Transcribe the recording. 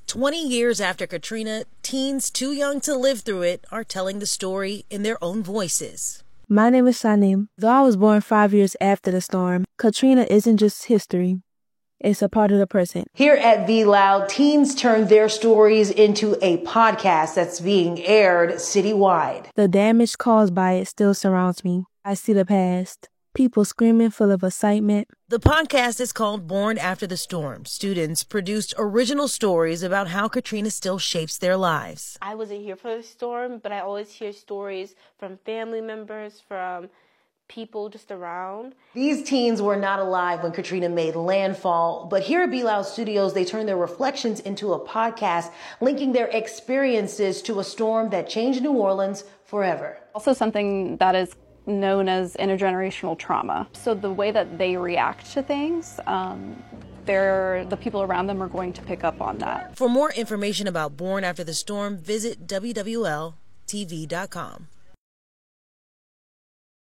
20 years after Katrina, teens too young to live through it are telling the story in their own voices. My name is Shanim. Though I was born 5 years after the storm, Katrina isn't just history. It's a part of the present. Here at VLoud, teens turned their stories into a podcast that's being aired citywide. The damage caused by it still surrounds me. I see the past. People screaming full of excitement. The podcast is called Born After the Storm. Students produced original stories about how Katrina still shapes their lives. I wasn't here for the storm, but I always hear stories from family members, from people just around. These teens were not alive when Katrina made landfall, but here at VLoud Studios, they turned their reflections into a podcast, linking their experiences to a storm that changed New Orleans forever. Also something that is known as intergenerational trauma. So the way that they react to things, the people around them are going to pick up on that. For more information about Born After the Storm, visit WWLTV.com.